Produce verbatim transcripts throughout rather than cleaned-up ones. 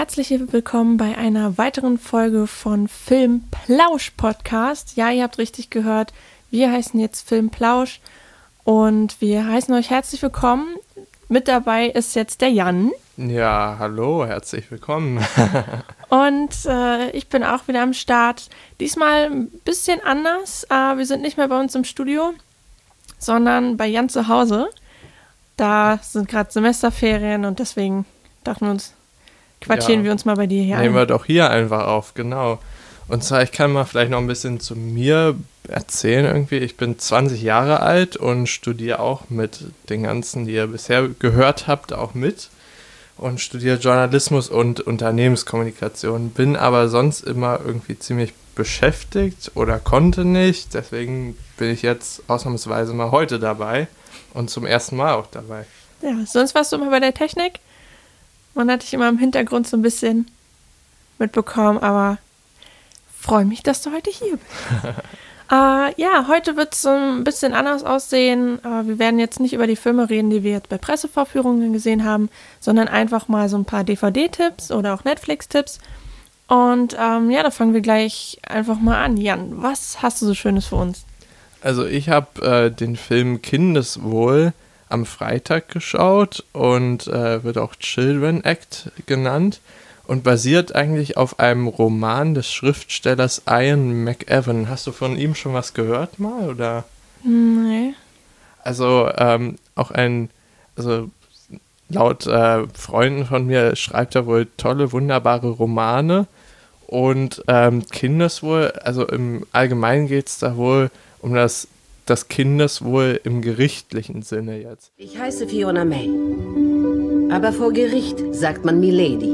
herzlich willkommen bei einer weiteren Folge von Filmplausch Podcast. Ja, ihr habt richtig gehört, wir heißen jetzt Filmplausch und wir heißen euch herzlich willkommen. Mit dabei ist jetzt der Jan. Ja, hallo, herzlich willkommen. Und äh, ich bin auch wieder am Start. Diesmal ein bisschen anders. Äh, wir sind nicht mehr bei uns im Studio, sondern bei Jan zu Hause. Da sind gerade Semesterferien und deswegen dachten wir uns, quatschieren ja, wir uns mal bei dir hier nehmen ein. Nehmen wir doch hier einfach auf, genau. Und zwar, ich kann mal vielleicht noch ein bisschen zu mir erzählen irgendwie. Ich bin zwanzig Jahre alt und studiere auch mit den ganzen, die ihr bisher gehört habt, auch mit. Und studiere Journalismus und Unternehmenskommunikation. Bin aber sonst immer irgendwie ziemlich beschäftigt oder konnte nicht. Deswegen bin ich jetzt ausnahmsweise mal heute dabei und zum ersten Mal auch dabei. Ja, sonst warst du immer bei der Technik. Man hat dich immer im Hintergrund so ein bisschen mitbekommen, aber freue mich, dass du heute hier bist. äh, ja, heute wird es so ein bisschen anders aussehen. Äh, wir werden jetzt nicht über die Filme reden, die wir jetzt bei Pressevorführungen gesehen haben, sondern einfach mal so ein paar D V D-Tipps oder auch Netflix-Tipps. Und ähm, ja, da fangen wir gleich einfach mal an. Jan, was hast du so Schönes für uns? Also ich habe äh, den Film Kindeswohl am Freitag geschaut und äh, wird auch Children Act genannt und basiert eigentlich auf einem Roman des Schriftstellers Ian McEwan. Hast du von ihm schon was gehört mal, oder? Nee. Also ähm, auch ein, also laut äh, Freunden von mir schreibt er wohl tolle, wunderbare Romane und ähm, Kindeswohl, also im Allgemeinen geht es da wohl um das das Kindeswohl im gerichtlichen Sinne jetzt. Ich heiße Fiona May. Aber vor Gericht sagt man Milady.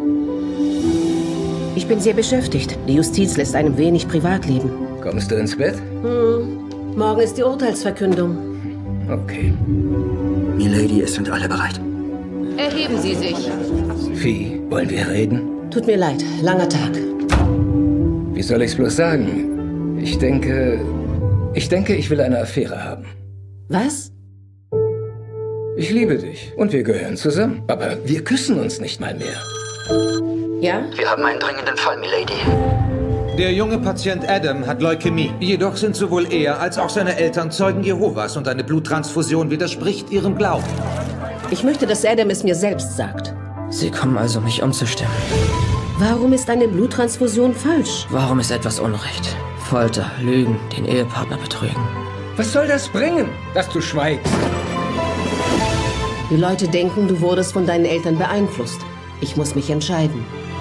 Ich bin sehr beschäftigt. Die Justiz lässt einem wenig Privatleben. Kommst du ins Bett? Hm. Morgen ist die Urteilsverkündung. Okay. Milady, es sind alle bereit. Erheben Sie sich. Fee, wollen wir reden? Tut mir leid, langer Tag. Wie soll ich's bloß sagen? Ich denke... Ich denke, ich will eine Affäre haben. Was? Ich liebe dich und wir gehören zusammen. Aber wir küssen uns nicht mal mehr. Ja? Wir haben einen dringenden Fall, Milady. Der junge Patient Adam hat Leukämie. Jedoch sind sowohl er als auch seine Eltern Zeugen Jehovas und eine Bluttransfusion widerspricht ihrem Glauben. Ich möchte, dass Adam es mir selbst sagt. Sie kommen also, mich umzustimmen. Warum ist eine Bluttransfusion falsch? Warum ist etwas Unrecht? Folter, Lügen, den Ehepartner betrügen. Was soll das bringen, dass du schweigst? Die Leute denken, du wurdest von deinen Eltern beeinflusst. Ich muss mich entscheiden.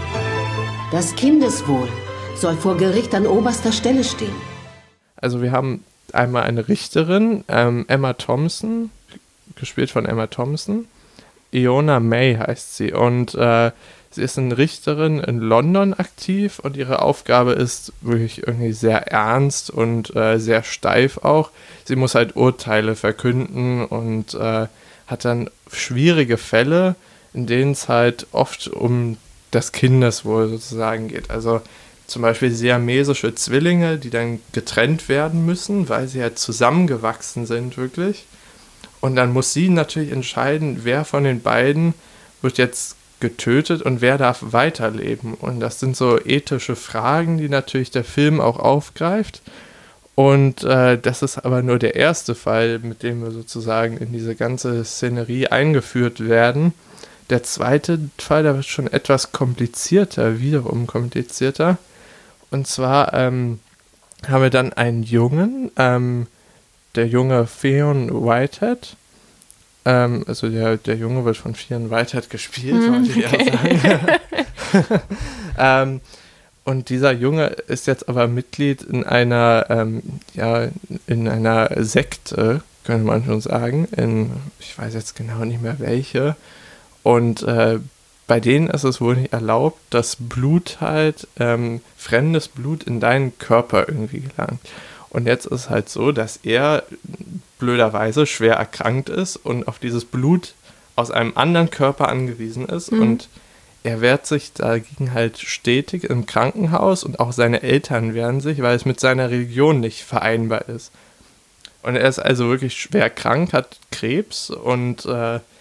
Das Kindeswohl soll vor Gericht an oberster Stelle stehen. Also wir haben einmal eine Richterin, ähm, Emma Thompson, gespielt von Emma Thompson. Fiona May heißt sie und äh, sie ist eine Richterin in London aktiv und ihre Aufgabe ist wirklich irgendwie sehr ernst und äh, sehr steif auch. Sie muss halt Urteile verkünden und äh, hat dann schwierige Fälle, in denen es halt oft um das Kindeswohl sozusagen geht. Also zum Beispiel siamesische Zwillinge, die dann getrennt werden müssen, weil sie halt zusammengewachsen sind wirklich. Und dann muss sie natürlich entscheiden, wer von den beiden wird jetzt getötet und wer darf weiterleben. Und das sind so ethische Fragen, die natürlich der Film auch aufgreift. Und äh, das ist aber nur der erste Fall, mit dem wir sozusagen in diese ganze Szenerie eingeführt werden. Der zweite Fall, der wird schon etwas komplizierter, wiederum komplizierter. Und zwar ähm, haben wir dann einen Jungen, ähm, der junge Fionn Whitehead. Ähm, also der, der Junge wird von Fionn Whitehead gespielt, mm, wollte ich okay. auch sagen. ähm, und dieser Junge ist jetzt aber Mitglied in einer, ähm, ja, in einer Sekte, könnte man schon sagen. In, ich weiß jetzt genau nicht mehr welche. Und äh, bei denen ist es wohl nicht erlaubt, dass Blut halt, ähm, fremdes Blut in deinen Körper irgendwie gelangt. Und jetzt ist halt so, dass er blöderweise schwer erkrankt ist und auf dieses Blut aus einem anderen Körper angewiesen ist. Mhm. Und er wehrt sich dagegen halt stetig im Krankenhaus und auch seine Eltern wehren sich, weil es mit seiner Religion nicht vereinbar ist. Und er ist also wirklich schwer krank, hat Krebs und äh,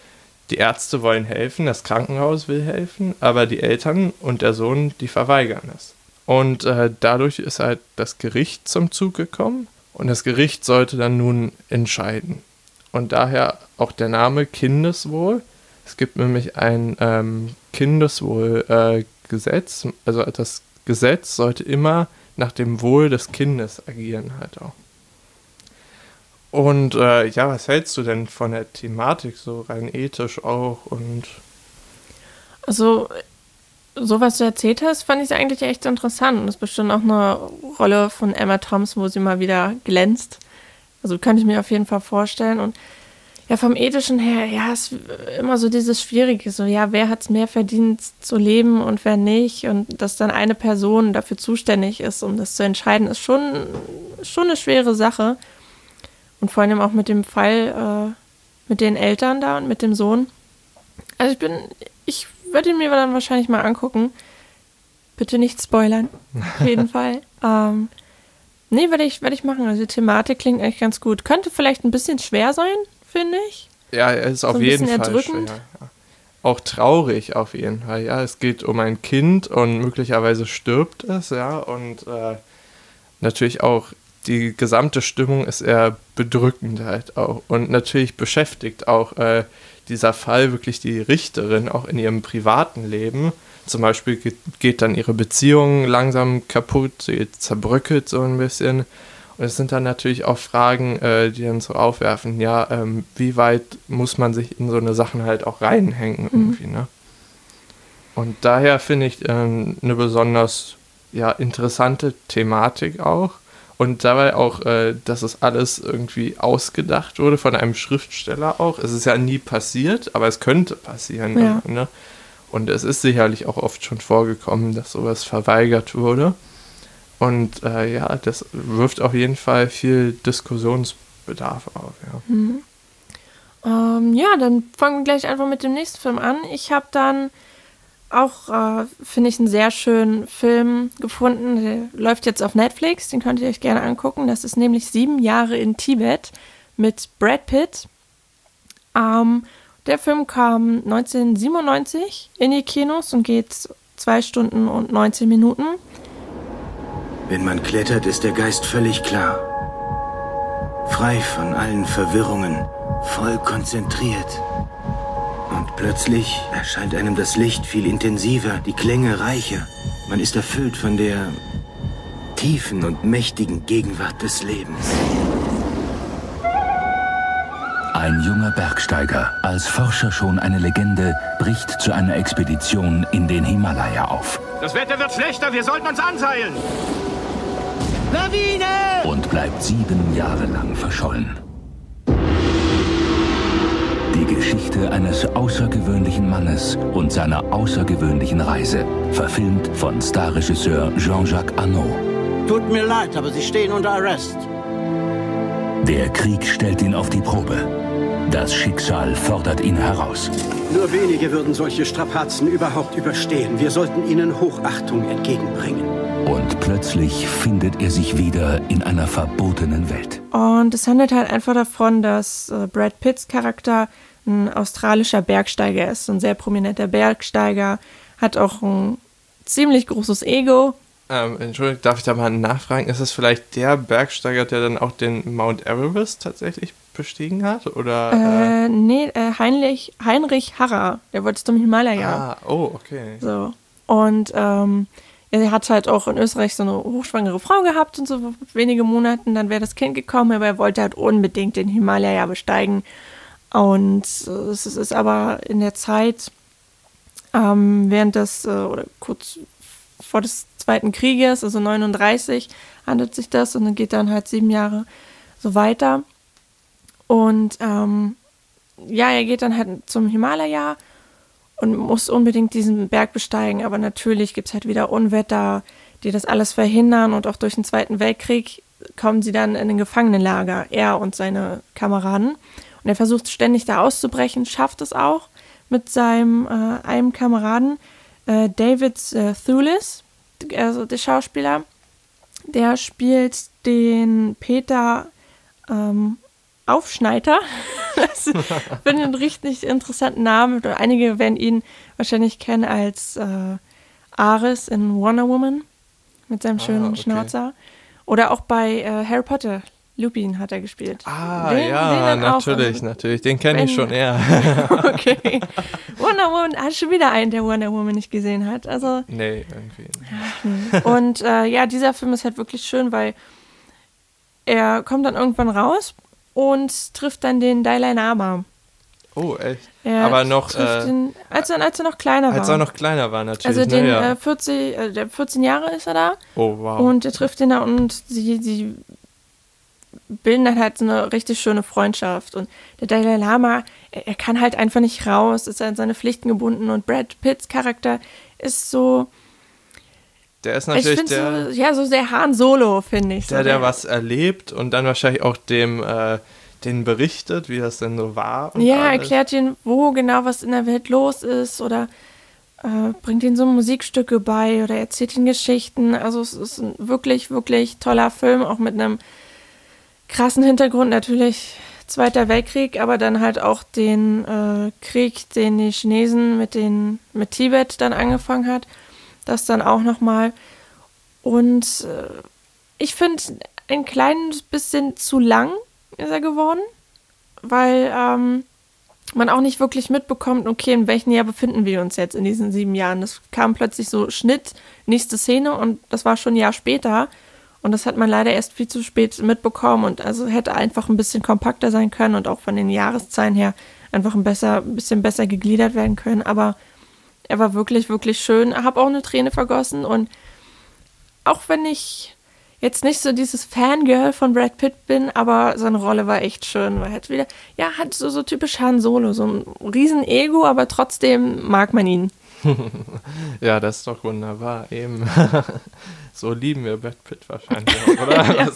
die Ärzte wollen helfen, das Krankenhaus will helfen, aber die Eltern und der Sohn, die verweigern es. Und äh, dadurch ist halt das Gericht zum Zug gekommen und das Gericht sollte dann nun entscheiden. Und daher auch der Name Kindeswohl. Es gibt nämlich ein ähm, Kindeswohlgesetz, äh, also das Gesetz sollte immer nach dem Wohl des Kindes agieren halt auch. Und äh, ja, was hältst du denn von der Thematik, so rein ethisch auch? Und Also, so was du erzählt hast, fand ich eigentlich echt interessant. Und das ist bestimmt auch eine Rolle von Emma Thompson, wo sie mal wieder glänzt. Also könnte ich mir auf jeden Fall vorstellen. Und ja, vom Ethischen her, ja, ist immer so dieses Schwierige. So, ja, wer hat es mehr verdient zu leben und wer nicht? Und dass dann eine Person dafür zuständig ist, um das zu entscheiden, ist schon, schon eine schwere Sache. Und vor allem auch mit dem Fall äh, mit den Eltern da und mit dem Sohn. Also ich bin, ich würde ihn mir dann wahrscheinlich mal angucken. Bitte nicht spoilern, auf jeden Fall. Ähm, nee, werde ich, werd ich machen. Also die Thematik klingt echt ganz gut. Könnte vielleicht ein bisschen schwer sein, finde ich. Ja, es ist so auf jeden Fall erdrückend. schwer. Ja. Auch traurig auf jeden Fall. Ja, es geht um ein Kind und möglicherweise stirbt es, ja. Und äh, natürlich auch die gesamte Stimmung ist eher bedrückend halt auch. Und natürlich beschäftigt auch äh, dieser Fall wirklich die Richterin auch in ihrem privaten Leben. Zum Beispiel geht, geht dann ihre Beziehung langsam kaputt, sie zerbröckelt so ein bisschen. Und es sind dann natürlich auch Fragen, äh, die dann so aufwerfen, ja, ähm, wie weit muss man sich in so eine Sachen halt auch reinhängen irgendwie, mhm. ne? Und daher finde ich ähm, eine besonders ja, interessante Thematik auch. Und dabei auch, äh, dass es alles irgendwie ausgedacht wurde von einem Schriftsteller auch. Es ist ja nie passiert, aber es könnte passieren. Ja. Ne? Und es ist sicherlich auch oft schon vorgekommen, dass sowas verweigert wurde. Und äh, ja, das wirft auf jeden Fall viel Diskussionsbedarf auf. Ja, mhm. ähm, ja dann fangen wir gleich einfach mit dem nächsten Film an. Ich habe dann auch, äh, finde ich, einen sehr schönen Film gefunden. Der läuft jetzt auf Netflix, den könnt ihr euch gerne angucken. Das ist nämlich Sieben Jahre in Tibet mit Brad Pitt. Ähm, der Film kam neunzehnhundertsiebenundneunzig in die Kinos und geht zwei Stunden und neunzehn Minuten. Wenn man klettert, ist der Geist völlig klar. Frei von allen Verwirrungen, voll konzentriert. Und plötzlich erscheint einem das Licht viel intensiver, die Klänge reicher. Man ist erfüllt von der tiefen und mächtigen Gegenwart des Lebens. Ein junger Bergsteiger, als Forscher schon eine Legende, bricht zu einer Expedition in den Himalaya auf. Das Wetter wird schlechter, wir sollten uns anseilen! Lawine! Und bleibt sieben Jahre lang verschollen. Die Geschichte eines außergewöhnlichen Mannes und seiner außergewöhnlichen Reise. Verfilmt von Starregisseur Jean-Jacques Annaud. Tut mir leid, aber Sie stehen unter Arrest. Der Krieg stellt ihn auf die Probe. Das Schicksal fordert ihn heraus. Nur wenige würden solche Strapazen überhaupt überstehen. Wir sollten ihnen Hochachtung entgegenbringen. Und plötzlich findet er sich wieder in einer verbotenen Welt. Und es handelt halt einfach davon, dass äh, Brad Pitts Charakter ein australischer Bergsteiger ist. Ein sehr prominenter Bergsteiger, hat auch ein ziemlich großes Ego. Ähm, Entschuldigung, darf ich da mal nachfragen? Ist es vielleicht der Bergsteiger, der dann auch den Mount Everest tatsächlich bestiegen hat? Oder, äh, äh, nee, äh, Heinrich, Heinrich Harrer, der wollte zum Himalaya. Ah, oh, okay. So. Und ähm, er hat halt auch in Österreich so eine hochschwangere Frau gehabt und so wenige Monaten, dann wäre das Kind gekommen, aber er wollte halt unbedingt den Himalaya besteigen. Und äh, es ist aber in der Zeit, ähm, während des, äh, oder kurz vor des Zweiten Krieges, also neununddreißig, handelt sich das und dann geht dann halt sieben Jahre so weiter. Und ähm, ja, er geht dann halt zum Himalaya und muss unbedingt diesen Berg besteigen, aber natürlich gibt es halt wieder Unwetter, die das alles verhindern und auch durch den Zweiten Weltkrieg kommen sie dann in ein Gefangenenlager, er und seine Kameraden. Und er versucht ständig da auszubrechen, schafft es auch mit seinem äh, einem Kameraden, äh, David äh, Thewlis, also der Schauspieler, der spielt den Peter ähm, Aufschneider. Das finde einen richtig interessanten Namen. Einige werden ihn wahrscheinlich kennen als äh, Ares in Wonder Woman mit seinem schönen ah, okay. Schnauzer. Oder auch bei äh, Harry Potter. Lupin hat er gespielt. Ah, den, ja, den natürlich, auch, natürlich. Den kenne ich schon eher. Okay. Wonder Woman, hast du schon wieder einen, der Wonder Woman nicht gesehen hat. Also, nee, irgendwie nicht. Und äh, ja, dieser Film ist halt wirklich schön, weil er kommt dann irgendwann raus und trifft dann den Dalai Lama. Oh, echt? Er Aber noch... Äh, den, als, er, als er noch kleiner war. Als er noch kleiner war, natürlich. Also den, ne, ja. äh, vierzig, äh, der vierzehn Jahre ist er da. Oh, wow. Und er trifft ihn da und sie... sie bilden dann halt so eine richtig schöne Freundschaft. Und der Dalai Lama, er, er kann halt einfach nicht raus, ist an seine Pflichten gebunden. Und Brad Pitts Charakter ist so... Der ist natürlich ich der... So, ja, so sehr Han Solo, finde ich. Der, so, der was erlebt und dann wahrscheinlich auch dem... Äh, denen berichtet, wie das denn so war. Und ja, alles. Erklärt ihnen, wo genau was in der Welt los ist oder äh, bringt ihnen so Musikstücke bei oder erzählt ihnen Geschichten. Also es ist ein wirklich, wirklich toller Film, auch mit einem krassen Hintergrund, natürlich Zweiter Weltkrieg, aber dann halt auch den äh, Krieg, den die Chinesen mit, den, mit Tibet dann angefangen hat. Das dann auch nochmal. Und äh, ich finde, ein kleines bisschen zu lang ist er geworden, weil ähm, man auch nicht wirklich mitbekommt, okay, in welchem Jahr befinden wir uns jetzt in diesen sieben Jahren. Das kam plötzlich so Schnitt, nächste Szene und das war schon ein Jahr später. Und das hat man leider erst viel zu spät mitbekommen und also hätte einfach ein bisschen kompakter sein können und auch von den Jahreszahlen her einfach ein, besser, ein bisschen besser gegliedert werden können. Aber er war wirklich, wirklich schön. Ich habe auch eine Träne vergossen und auch wenn ich jetzt nicht so dieses Fangirl von Brad Pitt bin, aber seine Rolle war echt schön, weil er hat wieder, ja, hat so, so typisch Han Solo, so ein riesen Ego, aber trotzdem mag man ihn. Ja, das ist doch wunderbar, eben. So lieben wir Brad Pitt wahrscheinlich auch, oder? Ja.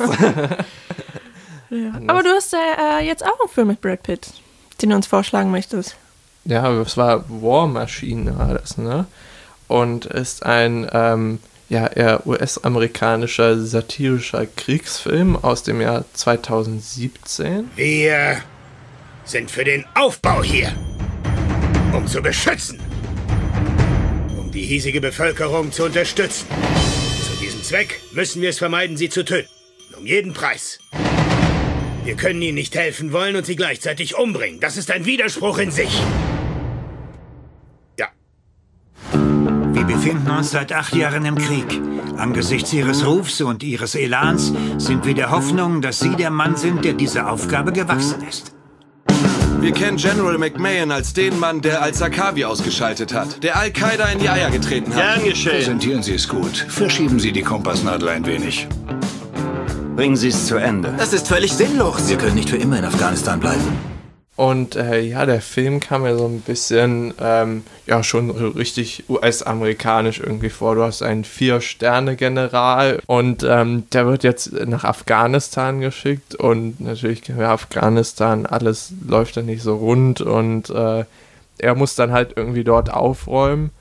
Ja. Aber du hast ja äh, jetzt auch einen Film mit Brad Pitt, den du uns vorschlagen möchtest. Ja, es war War Machine, war das, ne? Und ist ein, ähm, ja, eher U S-amerikanischer satirischer Kriegsfilm aus dem Jahr zweitausendsiebzehn. Wir sind für den Aufbau hier, um zu beschützen, um die hiesige Bevölkerung zu unterstützen. Zu diesem Zweck müssen wir es vermeiden, sie zu töten. Um jeden Preis. Wir können ihnen nicht helfen wollen und sie gleichzeitig umbringen. Das ist ein Widerspruch in sich. Ja. Wir befinden uns seit acht Jahren im Krieg. Angesichts ihres Rufs und ihres Elans sind wir der Hoffnung, dass Sie der Mann sind, der dieser Aufgabe gewachsen ist. Wir kennen General McMahon als den Mann, der Al-Zarqawi ausgeschaltet hat, der Al-Qaida in die Eier getreten hat. Gern geschehen. Präsentieren Sie es gut. Verschieben Sie die Kompassnadel ein wenig. Bringen Sie es zu Ende. Das ist völlig sinnlos. Wir können nicht für immer in Afghanistan bleiben. Und äh, ja, der Film kam mir so ein bisschen, ähm, ja, schon richtig U S-amerikanisch irgendwie vor. Du hast einen Vier-Sterne-General und ähm, der wird jetzt nach Afghanistan geschickt und natürlich, ja, Afghanistan, alles läuft dann nicht so rund und äh, er muss dann halt irgendwie dort aufräumen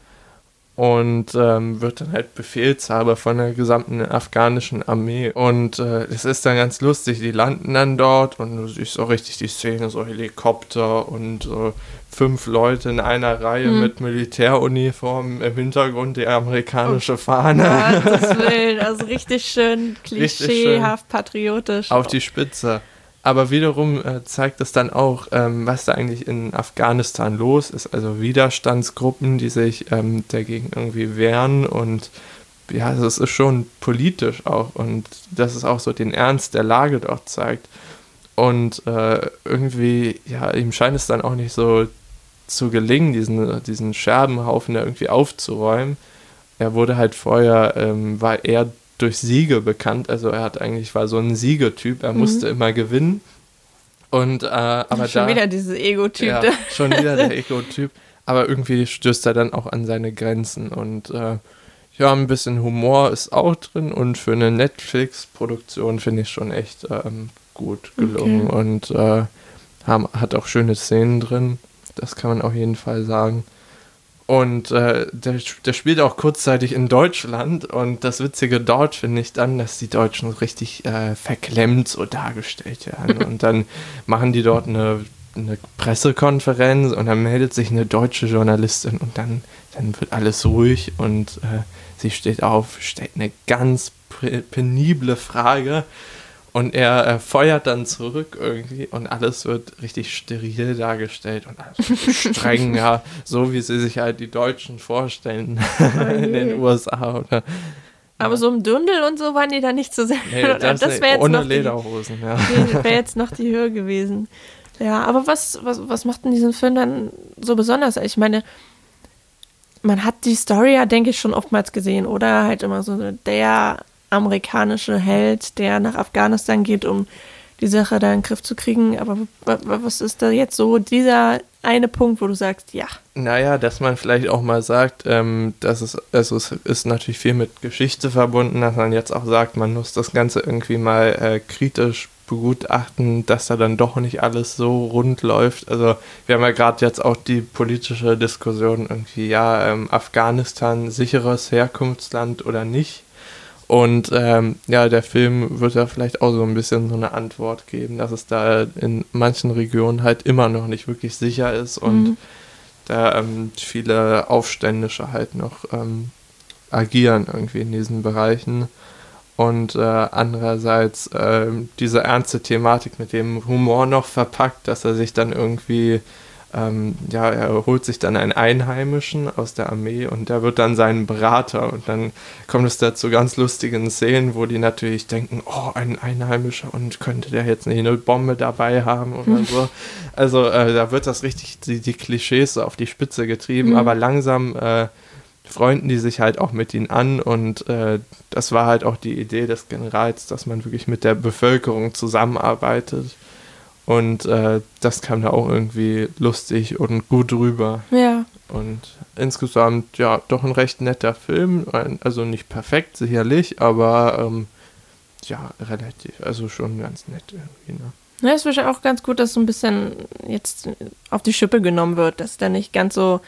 und ähm, wird dann halt Befehlshaber von der gesamten afghanischen Armee. Und äh, es ist dann ganz lustig, die landen dann dort und du siehst auch richtig die Szene, so Helikopter und so fünf Leute in einer Reihe hm. mit Militäruniformen, im Hintergrund die amerikanische Fahne. Ja, Gottes Willen, also richtig schön klischeehaft schön patriotisch. Auf die Spitze. Aber wiederum äh, zeigt es dann auch, ähm, was da eigentlich in Afghanistan los ist. Also Widerstandsgruppen, die sich ähm, dagegen irgendwie wehren. Und ja, also es ist schon politisch auch. Und das ist auch so den Ernst der Lage dort zeigt. Und äh, irgendwie, ja, ihm scheint es dann auch nicht so zu gelingen, diesen, diesen Scherbenhaufen da irgendwie aufzuräumen. Er wurde halt vorher, ähm, war er durch Siege bekannt, also er hat eigentlich, war so ein Siegertyp, er mhm. musste immer gewinnen und äh, aber schon da, wieder dieses Ego-Typ. Ja, schon wieder der Ego-Typ, aber irgendwie stößt er dann auch an seine Grenzen und äh, ja, ein bisschen Humor ist auch drin und für eine Netflix-Produktion finde ich schon echt ähm, gut gelungen okay. und äh, haben, hat auch schöne Szenen drin, das kann man auf jeden Fall sagen. Und äh, der, der spielt auch kurzzeitig in Deutschland und das Witzige dort finde ich dann, dass die Deutschen richtig äh, verklemmt so dargestellt werden und dann machen die dort eine, eine Pressekonferenz und dann meldet sich eine deutsche Journalistin und dann, dann wird alles ruhig und äh, sie steht auf, stellt eine ganz penible Frage und er äh, feuert dann zurück irgendwie und alles wird richtig steril dargestellt und alles richtig streng, ja, so wie sie sich halt die Deutschen vorstellen in den U S A. Oder, aber so im Dirndl und so waren die da nicht zu sehen. Nee, das, das wäre jetzt ohne noch Lederhosen, die, ja. wäre jetzt noch die Höhe gewesen. Ja, aber was, was, was macht denn diesen Film dann so besonders? Ich meine, man hat die Story ja, denke ich, schon oftmals gesehen, oder? Halt immer so der amerikanische Held, der nach Afghanistan geht, um die Sache da in den Griff zu kriegen. Aber was ist da jetzt so dieser eine Punkt, wo du sagst, ja? Naja, dass man vielleicht auch mal sagt, ähm, dass es, also es ist natürlich viel mit Geschichte verbunden, dass man jetzt auch sagt, man muss das Ganze irgendwie mal äh, kritisch begutachten, dass da dann doch nicht alles so rund läuft. Also wir haben ja gerade jetzt auch die politische Diskussion irgendwie, ja, ähm, Afghanistan, sicheres Herkunftsland oder nicht. Und ähm, ja, der Film wird da vielleicht auch so ein bisschen so eine Antwort geben, dass es da in manchen Regionen halt immer noch nicht wirklich sicher ist und mhm. da ähm, viele Aufständische halt noch ähm, agieren irgendwie in diesen Bereichen. Und äh, andererseits äh, diese ernste Thematik mit dem Humor noch verpackt, dass er sich dann irgendwie, ähm, ja, er holt sich dann einen Einheimischen aus der Armee und der wird dann sein Berater. Und dann kommt es da zu ganz lustigen Szenen, wo die natürlich denken, oh, ein Einheimischer und könnte der jetzt nicht eine Bombe dabei haben oder so. Also äh, da wird das richtig, die, die Klischees so auf die Spitze getrieben, mhm. aber langsam äh, freunden die sich halt auch mit ihnen an und äh, das war halt auch die Idee des Generals, dass man wirklich mit der Bevölkerung zusammenarbeitet und äh, das kam da auch irgendwie lustig und gut rüber. Ja. Und insgesamt, ja, doch ein recht netter Film, also nicht perfekt sicherlich, aber ähm, ja, relativ, also schon ganz nett irgendwie, ne? Ja, es ist auch ganz gut, dass so ein bisschen jetzt auf die Schippe genommen wird, dass der nicht ganz so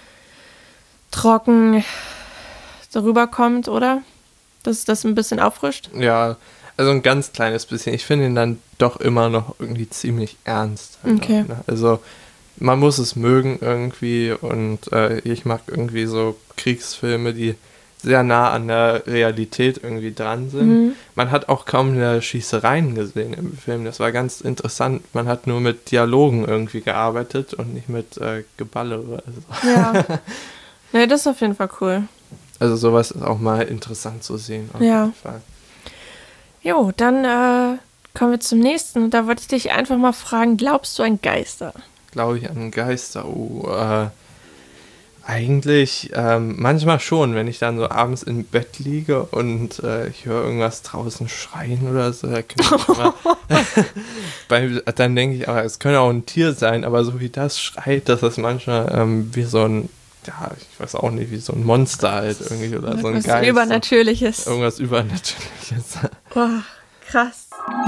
trocken darüber kommt, oder? Dass das ein bisschen auffrischt? Ja, also ein ganz kleines bisschen. Ich finde ihn dann doch immer noch irgendwie ziemlich ernst. Okay. Noch, ne? Also man muss es mögen irgendwie und äh, ich mag irgendwie so Kriegsfilme, die sehr nah an der Realität irgendwie dran sind. Mhm. Man hat auch kaum eine Schießereien gesehen im Film. Das war ganz interessant. Man hat nur mit Dialogen irgendwie gearbeitet und nicht mit äh, Geballe oder so. Ja. Ja, das ist auf jeden Fall cool. Also sowas ist auch mal interessant zu sehen. Auf ja. jeden Fall. Jo, dann äh, kommen wir zum nächsten. Und da wollte ich dich einfach mal fragen, glaubst du an Geister? Glaube ich an Geister? Oh, äh, eigentlich ähm, manchmal schon, wenn ich dann so abends im Bett liege und äh, ich höre irgendwas draußen schreien oder so. Da ich immer, bei, dann denke ich, aber es könnte auch ein Tier sein, aber so wie das schreit, das ist manchmal ähm, wie so ein, ja, ich weiß auch nicht, wie so ein Monster halt irgendwie oder so ein Geist. Irgendwas Übernatürliches. Irgendwas Übernatürliches. Oh, krass.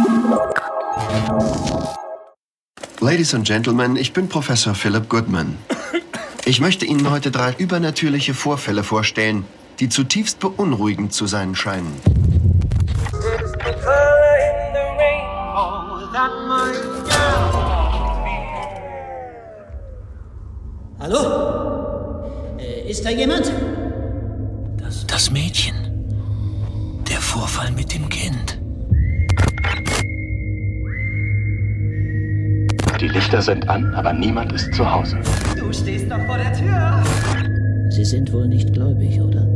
Ladies and Gentlemen, ich bin Professor Philip Goodman. Ich möchte Ihnen heute drei übernatürliche Vorfälle vorstellen, die zutiefst beunruhigend zu sein scheinen. Hallo? Äh, ist da jemand? Das, das Mädchen. Der Vorfall mit dem Kind. Die Lichter sind an, aber niemand ist zu Hause. Du stehst doch vor der Tür. Sie sind wohl nicht gläubig, oder?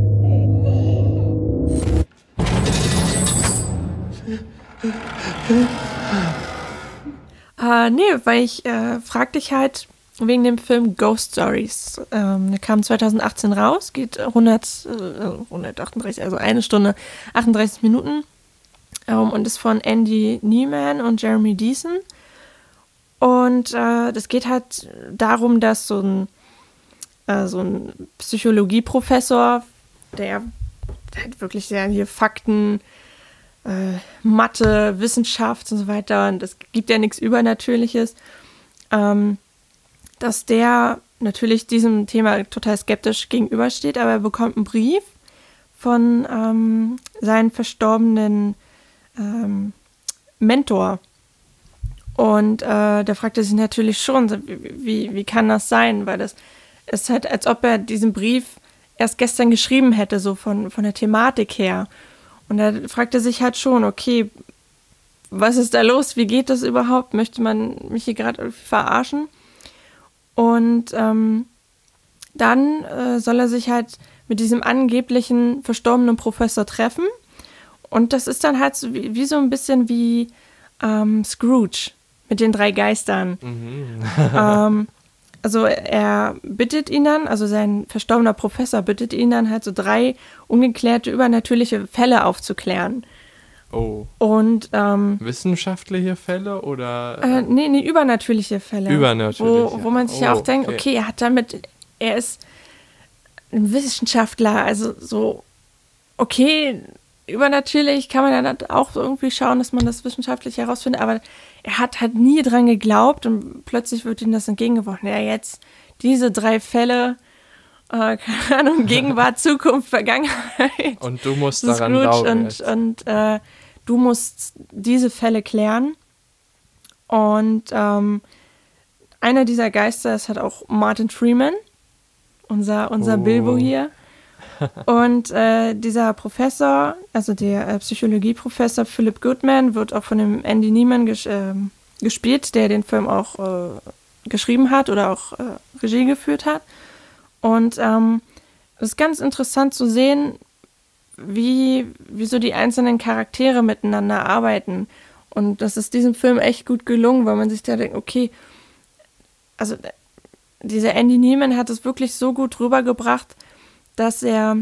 Äh, nee, weil ich äh, frag dich halt wegen dem Film Ghost Stories. Ähm, der kam zwanzig achtzehn raus, geht hundert, äh, hundertachtunddreißig, also eine Stunde, achtunddreißig Minuten ähm, und ist von Andy Neiman und Jeremy Deason. Und äh, das geht halt darum, dass so ein, äh, so ein Psychologieprofessor, der halt wirklich sehr hier Fakten, äh, Mathe, Wissenschaft und so weiter, und es gibt ja nichts Übernatürliches, ähm, dass der natürlich diesem Thema total skeptisch gegenübersteht, aber er bekommt einen Brief von ähm, seinem verstorbenen ähm, Mentor. Und äh, da fragte sich natürlich schon, wie, wie, wie kann das sein? Weil das ist halt, als ob er diesen Brief erst gestern geschrieben hätte, so von, von der Thematik her. Und er fragte sich halt schon, okay, was ist da los? Wie geht das überhaupt? Möchte man mich hier gerade irgendwie verarschen? Und ähm, dann äh, soll er sich halt mit diesem angeblichen verstorbenen Professor treffen. Und das ist dann halt so wie, wie so ein bisschen wie ähm, Scrooge mit den drei Geistern. Mhm. ähm, also er bittet ihn dann, also sein verstorbener Professor bittet ihn dann halt so drei ungeklärte übernatürliche Fälle aufzuklären. Oh. Und ähm, wissenschaftliche Fälle oder? Äh, nee, nee, übernatürliche Fälle. Übernatürliche. Wo, wo man sich oh, ja auch denkt, okay. okay, er hat damit, er ist ein Wissenschaftler, also so, okay, übernatürlich kann man ja auch irgendwie schauen, dass man das wissenschaftlich herausfindet, aber er hat halt nie dran geglaubt und plötzlich wird ihm das entgegengeworfen. Ja, jetzt diese drei Fälle, äh, keine Ahnung, Gegenwart, Zukunft, Vergangenheit. Und du musst daran glauben. Und, jetzt. und äh, du musst diese Fälle klären. Und ähm, einer dieser Geister ist halt auch Martin Freeman, unser, unser oh. Bilbo hier. Und äh, dieser Professor, also der äh, Psychologieprofessor Philip Goodman, wird auch von dem Andy Neiman ges- äh, gespielt, der den Film auch äh, geschrieben hat oder auch äh, Regie geführt hat. Und ähm, es ist ganz interessant zu sehen, wie, wie so die einzelnen Charaktere miteinander arbeiten. Und das ist diesem Film echt gut gelungen, weil man sich da denkt, okay, also dieser Andy Neiman hat es wirklich so gut rübergebracht, dass er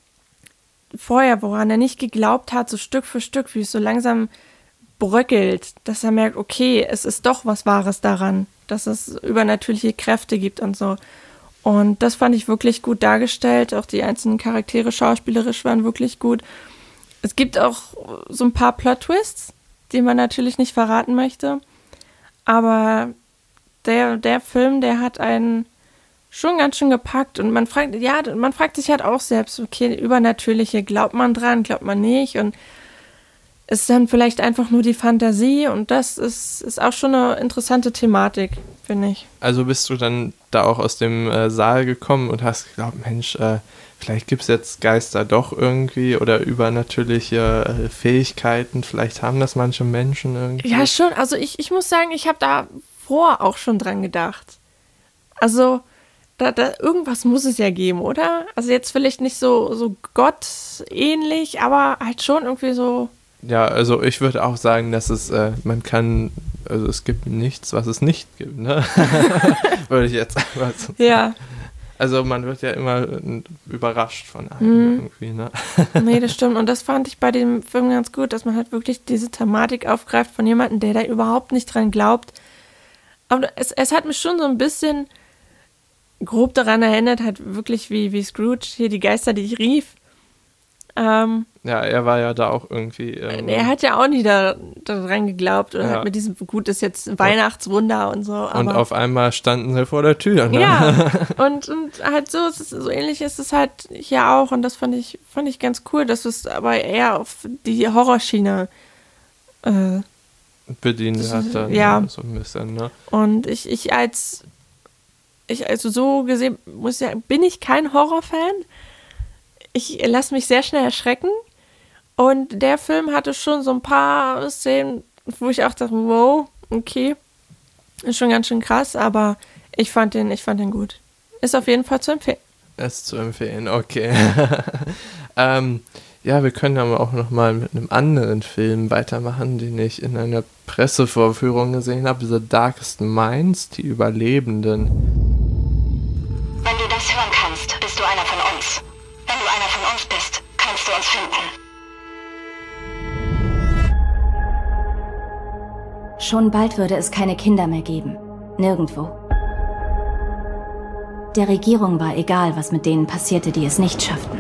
vorher, woran er nicht geglaubt hat, so Stück für Stück, wie es so langsam bröckelt, dass er merkt, okay, es ist doch was Wahres daran, dass es übernatürliche Kräfte gibt und so. Und das fand ich wirklich gut dargestellt. Auch die einzelnen Charaktere schauspielerisch waren wirklich gut. Es gibt auch so ein paar Plot-Twists, die man natürlich nicht verraten möchte. Aber der, der Film, der hat einen schon ganz schön gepackt. Und man fragt, ja, man fragt sich halt auch selbst, okay, Übernatürliche, glaubt man dran, glaubt man nicht? Und ist dann vielleicht einfach nur die Fantasie? Und das ist, ist auch schon eine interessante Thematik, finde ich. Also bist du dann da auch aus dem äh, Saal gekommen und hast geglaubt, Mensch, äh, vielleicht gibt es jetzt Geister doch irgendwie oder übernatürliche äh, Fähigkeiten, vielleicht haben das manche Menschen irgendwie. Ja, schon. Also ich, ich muss sagen, ich habe davor auch schon dran gedacht. Also da, da irgendwas muss es ja geben, oder? Also jetzt vielleicht nicht so, so gottähnlich, aber halt schon irgendwie so. Ja, also ich würde auch sagen, dass es, äh, man kann, also es gibt nichts, was es nicht gibt, ne? Würde ich jetzt einfach so sagen. Ja. Also man wird ja immer überrascht von allem mhm. irgendwie, ne? Nee, das stimmt. Und das fand ich bei dem Film ganz gut, dass man halt wirklich diese Thematik aufgreift von jemandem, der da überhaupt nicht dran glaubt. Aber es, es hat mich schon so ein bisschen grob daran erinnert, halt wirklich wie, wie Scrooge, hier die Geister, die ich rief. Ähm, ja, er war ja da auch irgendwie. Ähm, er hat ja auch nie da, daran geglaubt oder ja. hat mit diesem, gut, ist jetzt ein Weihnachtswunder und so. Aber und auf einmal standen sie vor der Tür. Ne? Ja, und, und halt so, es ist, so ähnlich ist es halt hier auch und das fand ich, fand ich ganz cool, dass es aber eher auf die Horrorschiene äh, bedient hat dann ja. so ein bisschen, ne? Und ich, ich als, ich also so gesehen, muss ja, bin ich kein Horrorfan. Ich lasse mich sehr schnell erschrecken und der Film hatte schon so ein paar Szenen, wo ich auch dachte, wow, okay, ist schon ganz schön krass, aber ich fand den, ich fand den gut. Ist auf jeden Fall zu empfehlen. Ist zu empfehlen, okay. ähm, ja, wir können aber auch nochmal mit einem anderen Film weitermachen, den ich in einer Pressevorführung gesehen habe, The Darkest Minds, die Überlebenden. Wenn du das hören kannst, bist du einer von uns. Wenn du einer von uns bist, kannst du uns finden. Schon bald würde es keine Kinder mehr geben. Nirgendwo. Der Regierung war egal, was mit denen passierte, die es nicht schafften.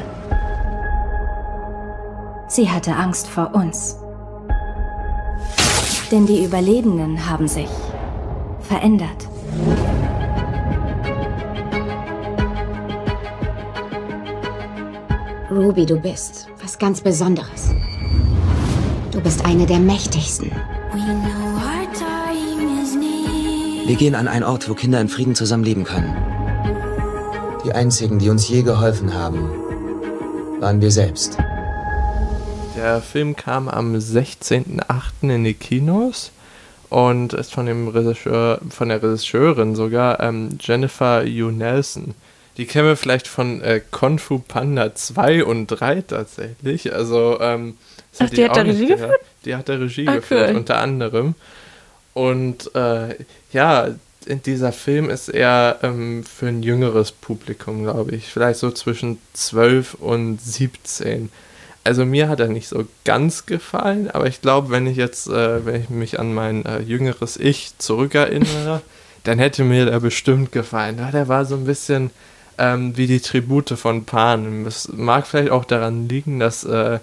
Sie hatte Angst vor uns. Denn die Überlebenden haben sich verändert. Ruby, du bist was ganz Besonderes. Du bist eine der mächtigsten. We know our time Wir gehen an einen Ort, wo Kinder in Frieden zusammenleben können. Die einzigen, die uns je geholfen haben, waren wir selbst. Der Film kam am sechzehnten achten in die Kinos und ist von dem Regisseur, von der Regisseurin sogar, ähm, Jennifer Yu Nelson. Die kennen wir vielleicht von äh, Kung Fu Panda zwei und drei tatsächlich. Also, ähm, Ach, die hat da Regie geführt? Die hat da Regie ah, geführt, cool. unter anderem. Und äh, ja, dieser Film ist eher ähm, für ein jüngeres Publikum, glaube ich. Vielleicht so zwischen zwölf und siebzehn. Also mir hat er nicht so ganz gefallen, aber ich glaube, wenn ich jetzt, äh, wenn ich mich an mein äh, jüngeres Ich zurückerinnere, dann hätte mir der bestimmt gefallen. Ja, der war so ein bisschen ähm, wie die Tribute von Panem. Es mag vielleicht auch daran liegen, dass äh,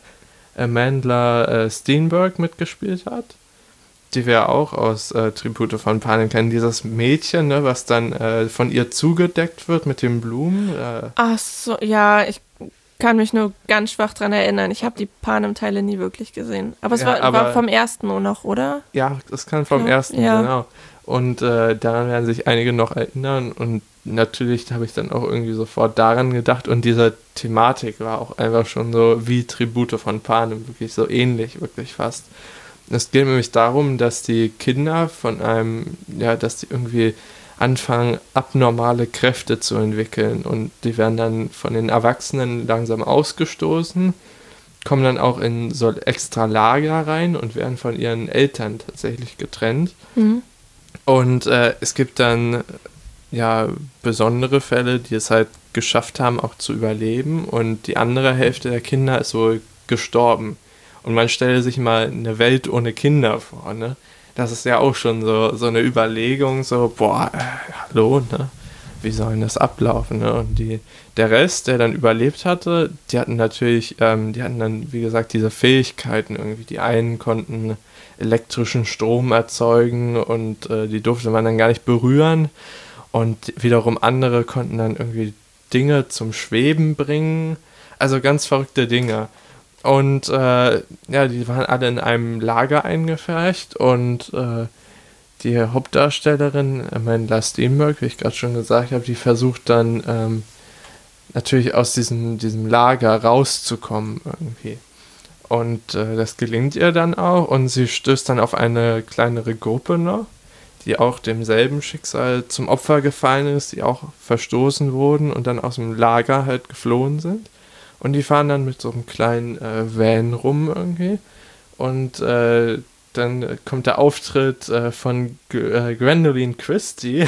Amandla äh, Steenberg mitgespielt hat, die wir auch aus äh, Tribute von Panem kennen. Dieses Mädchen, ne, was dann äh, von ihr zugedeckt wird mit den Blumen. Äh. Ach so, ja, ich kann mich nur ganz schwach dran erinnern. Ich habe die Panem-Teile nie wirklich gesehen. Aber es Ja, war, aber- war vom ersten nur noch, oder? Ja, das kann vom Ja. ersten, Ja. genau. Und äh, daran werden sich einige noch erinnern und natürlich habe ich dann auch irgendwie sofort daran gedacht und diese Thematik war auch einfach schon so wie Tribute von Panem, wirklich so ähnlich, wirklich fast. Es geht nämlich darum, dass die Kinder von einem, ja, dass die irgendwie anfangen, abnormale Kräfte zu entwickeln und die werden dann von den Erwachsenen langsam ausgestoßen, kommen dann auch in so extra Lager rein und werden von ihren Eltern tatsächlich getrennt. Mhm. Und äh, es gibt dann ja besondere Fälle, die es halt geschafft haben, auch zu überleben und die andere Hälfte der Kinder ist wohl gestorben. Und man stelle sich mal eine Welt ohne Kinder vor, ne? Das ist ja auch schon so, so eine Überlegung, so, boah, äh, hallo, ne? Wie soll denn das ablaufen, ne? Und die, der Rest, der dann überlebt hatte, die hatten natürlich, ähm, die hatten dann, wie gesagt, diese Fähigkeiten irgendwie. Die einen konnten elektrischen Strom erzeugen und äh, die durfte man dann gar nicht berühren. Und wiederum andere konnten dann irgendwie Dinge zum Schweben bringen. Also ganz verrückte Dinge. Und äh, ja, die waren alle in einem Lager eingepfercht und äh, die Hauptdarstellerin, Amandla Steenberg, wie ich gerade schon gesagt habe, die versucht dann ähm, natürlich aus diesem, diesem Lager rauszukommen irgendwie. Und äh, das gelingt ihr dann auch und sie stößt dann auf eine kleinere Gruppe noch, die auch demselben Schicksal zum Opfer gefallen ist, die auch verstoßen wurden und dann aus dem Lager halt geflohen sind. Und die fahren dann mit so einem kleinen äh, Van rum irgendwie. Und äh, dann kommt der Auftritt äh, von G- äh, Gwendoline Christie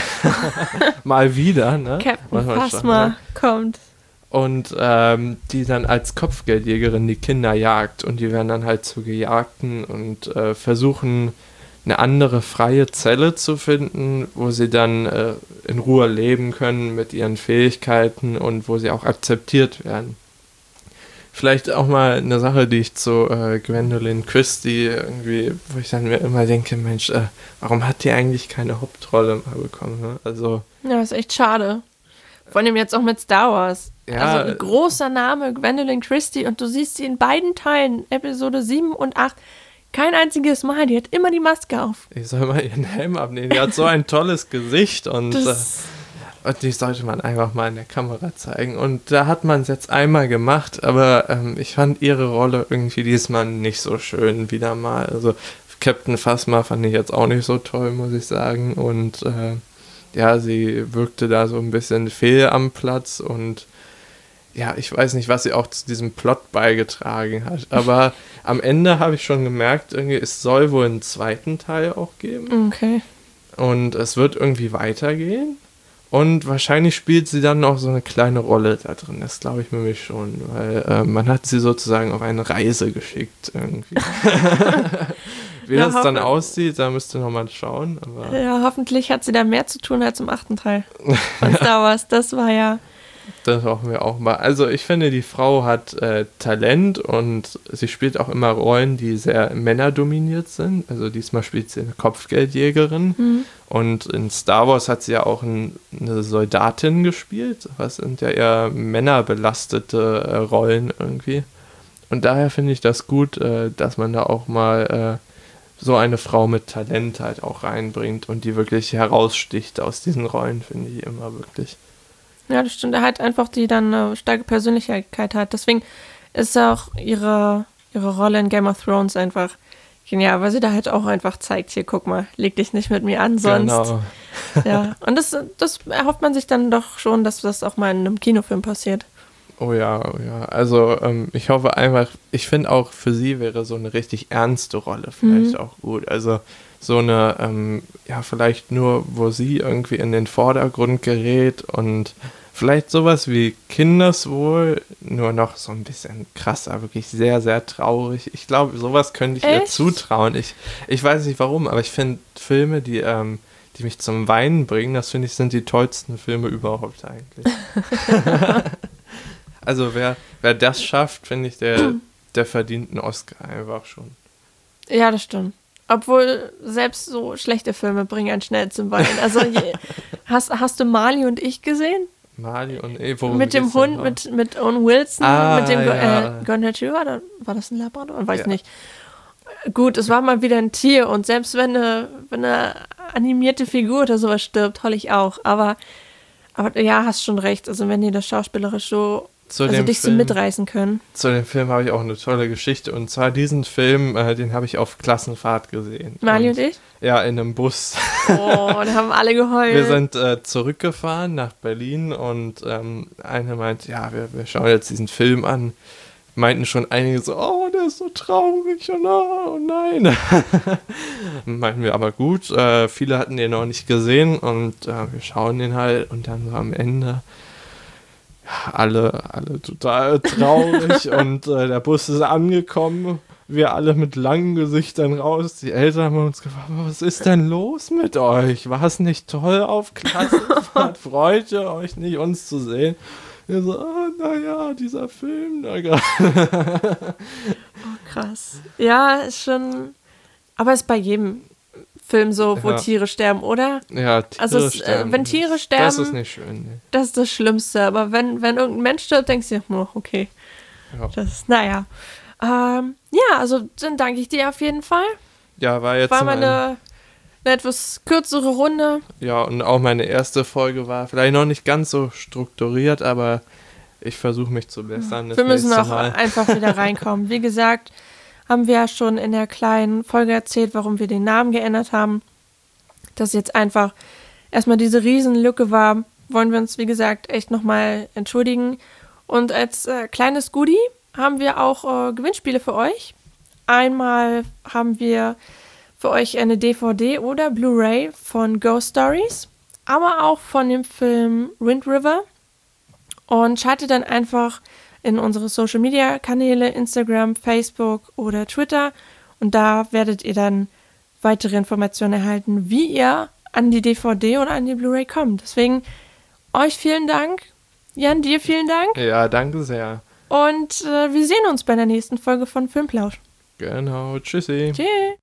mal wieder, ne? Captain Phasma ne? kommt. Und ähm, die dann als Kopfgeldjägerin die Kinder jagt. Und die werden dann halt zu Gejagten und äh, versuchen, eine andere freie Zelle zu finden, wo sie dann äh, in Ruhe leben können mit ihren Fähigkeiten und wo sie auch akzeptiert werden. Vielleicht auch mal eine Sache, die ich zu äh, Gwendoline Christie irgendwie, wo ich dann mir immer denke, Mensch, äh, warum hat die eigentlich keine Hauptrolle mal bekommen? Ne? Also Ja, ist echt schade. Vor allem jetzt auch mit Star Wars. Ja, also ein großer Name, Gwendoline Christie, und du siehst sie in beiden Teilen, Episode sieben und acht, kein einziges Mal, die hat immer die Maske auf. ich soll mal ihren Helm abnehmen. Die hat so ein tolles Gesicht und, äh, Das, und die sollte man einfach mal in der Kamera zeigen. Und da hat man es jetzt einmal gemacht, aber ähm, ich fand ihre Rolle irgendwie diesmal nicht so schön wieder mal. Also Captain Phasma fand ich jetzt auch nicht so toll, muss ich sagen. Und äh, ja, sie wirkte da so ein bisschen fehl am Platz und ja, ich weiß nicht, was sie auch zu diesem Plot beigetragen hat. Aber am Ende habe ich schon gemerkt, irgendwie, es soll wohl einen zweiten Teil auch geben. okay. Und es wird irgendwie weitergehen. Und wahrscheinlich spielt sie dann noch so eine kleine Rolle da drin. Das glaube ich nämlich schon. Weil äh, man hat sie sozusagen auf eine Reise geschickt irgendwie. Wie Ja, das dann hoffe- aussieht, da müsst ihr nochmal schauen. Aber Ja, hoffentlich hat sie da mehr zu tun als im achten Teil von Star Wars. Das war ja... das brauchen wir auch mal. Also ich finde, die Frau hat äh, Talent und sie spielt auch immer Rollen, die sehr männerdominiert sind. Also diesmal spielt sie eine Kopfgeldjägerin. Mhm. Und in Star Wars hat sie ja auch ein, eine Soldatin gespielt. Was sind ja eher männerbelastete äh, Rollen irgendwie. Und daher finde ich das gut, äh, dass man da auch mal so eine Frau mit Talent halt auch reinbringt und die wirklich heraussticht aus diesen Rollen, finde ich immer wirklich. Ja, das stimmt. Er hat einfach, die dann eine starke Persönlichkeit hat. Deswegen ist auch ihre, ihre Rolle in Game of Thrones einfach genial, weil sie da halt auch einfach zeigt, hier, guck mal, leg dich nicht mit mir an, sonst. Genau. Ja, und das, das erhofft man sich dann doch schon, dass das auch mal in einem Kinofilm passiert. Oh ja, oh ja. Also ähm, ich hoffe einfach, ich finde auch für sie wäre so eine richtig ernste Rolle vielleicht mhm. auch gut. Also so eine, ähm, ja vielleicht nur, wo sie irgendwie in den Vordergrund gerät und vielleicht sowas wie Kindeswohl, nur noch so ein bisschen krasser, wirklich sehr, sehr traurig. Ich glaube, sowas könnte ich Echt? ihr zutrauen. Ich, ich weiß nicht warum, aber ich finde Filme, die, ähm, die mich zum Weinen bringen, das finde ich, sind die tollsten Filme überhaupt eigentlich. Also wer, wer das schafft, finde ich, der, der verdient einen Oscar einfach schon. Ja, das stimmt. Obwohl selbst so schlechte Filme bringen einen schnell zum Weinen. Also je, hast, hast du Marley und ich gesehen? Marley und ich, worum Mit dem Hund, mit, mit Owen Wilson, ah, mit dem ja. äh, Gondature, war, war das ein Labrador? Weiß ja. nicht. Gut, es war mal wieder ein Tier und selbst wenn eine, wenn eine animierte Figur oder sowas stirbt, heul ich auch. Aber, aber ja, hast schon recht. Also wenn die das schauspielerisch so Zu also dem dich Film, so mitreißen können. Zu dem Film habe ich auch eine tolle Geschichte. Und zwar diesen Film, äh, den habe ich auf Klassenfahrt gesehen. Marley und, und ich? Ja, in einem Bus. Oh, da haben alle geheult. Wir sind äh, zurückgefahren nach Berlin und ähm, eine meint, ja, wir, wir schauen jetzt diesen Film an. Meinten schon einige so, oh, der ist so traurig, oh, no, oh nein. Meinten wir aber gut, äh, viele hatten den noch nicht gesehen und äh, wir schauen den halt und dann so am Ende alle, alle total traurig und äh, der Bus ist angekommen, wir alle mit langen Gesichtern raus, die Eltern haben uns gefragt, was ist denn los mit euch? War es nicht toll auf Klassenfahrt? Freut ihr euch nicht, uns zu sehen? Wir so, oh, naja, dieser Film da gerade. Oh, krass. Ja, ist schon, aber ist bei jedem Film so, wo ja. Tiere sterben, oder? Ja, Tiere also es, sterben. Äh, wenn Tiere sterben, das ist nicht schön. Nee. Das ist das Schlimmste. Aber wenn, wenn irgendein Mensch stirbt, denkst du dir, oh, okay. Ja. Das ist, naja. Ähm, ja, also dann danke ich dir auf jeden Fall. Ja, war jetzt war mal eine, eine etwas kürzere Runde. Ja, und auch meine erste Folge war vielleicht noch nicht ganz so strukturiert, aber ich versuche mich zu bessern. Wir müssen auch Mal. einfach wieder reinkommen. Wie gesagt, haben wir ja schon in der kleinen Folge erzählt, warum wir den Namen geändert haben. Dass jetzt einfach erstmal diese Riesenlücke war, wollen wir uns, wie gesagt, echt nochmal entschuldigen. Und als äh, kleines Goodie haben wir auch äh, Gewinnspiele für euch. Einmal haben wir für euch eine D V D oder Blu-ray von Ghost Stories, aber auch von dem Film Wind River. Und schaltet dann einfach in unsere Social-Media-Kanäle, Instagram, Facebook oder Twitter. Und da werdet ihr dann weitere Informationen erhalten, wie ihr an die D V D oder an die Blu-ray kommt. Deswegen euch vielen Dank. Jan, dir vielen Dank. Ja, danke sehr. Und äh, wir sehen uns bei der nächsten Folge von Filmplausch. Genau, tschüssi. Tschüss.